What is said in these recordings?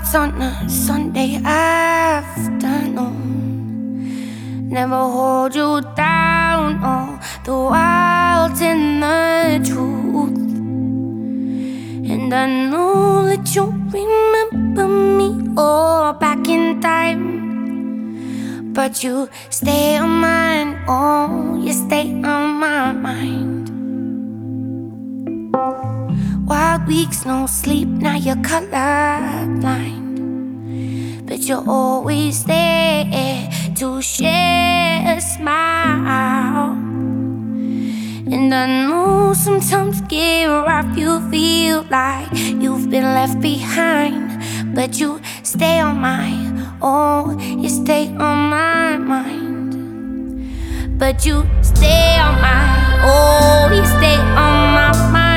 thoughts on a Sunday afternoon. Never hold you down, all the wilds and the truth. And I know that you remember me all back in time, but you stay on mine, oh, you stay on my mind. Wild weeks, no sleep, now you're colorblind, but you're always there to share a smile. And I know sometimes get rough, you feel like you've been left behind, but you stay on my, oh, you stay on my mind. But you stay on my, oh, you stay on my mind.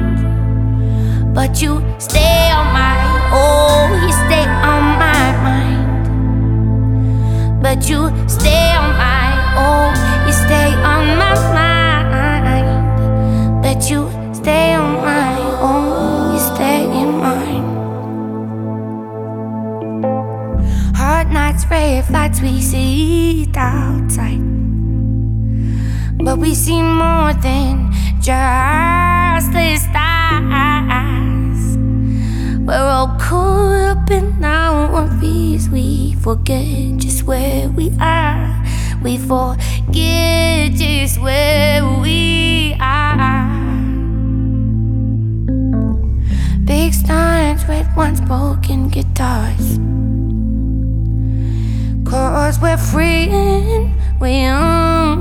But you stay on my, oh, you stay on my mind. But you stay on my, oh, you stay on my mind. But you stay on my, oh, you stay in mine. Hard nights, rave lights, we sit outside, but we see more than just the stars. We're all caught up in our fears. We forget just where we are. We forget just where we are. Big steins, red ones, broken guitars, 'cause we're free and we're young.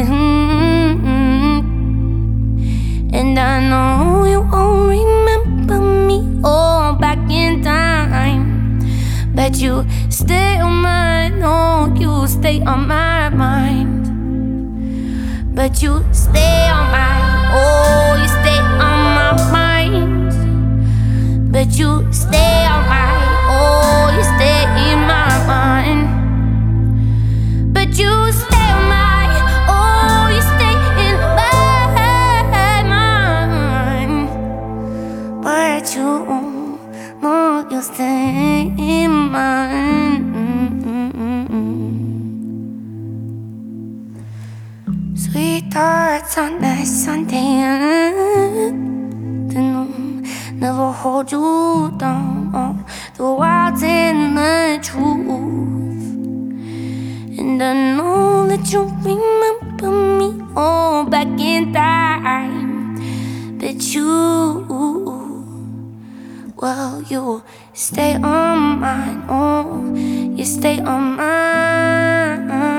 And I know you won't remember me all back in time, but you stay on mine, oh, you stay on my mind. But you stay on mine, oh, you stay on my mind. But you stay on mine, oh, you stay in my mind. But you stay on mine, oh, you stay in my mind. But you know you stay in mine. Sweet thoughts on that Sunday afternoon. Never hold you down, oh, the wilds and the truth. And I know that you remember me all back in time, but you, well, you stay on mine, oh, you stay on mine.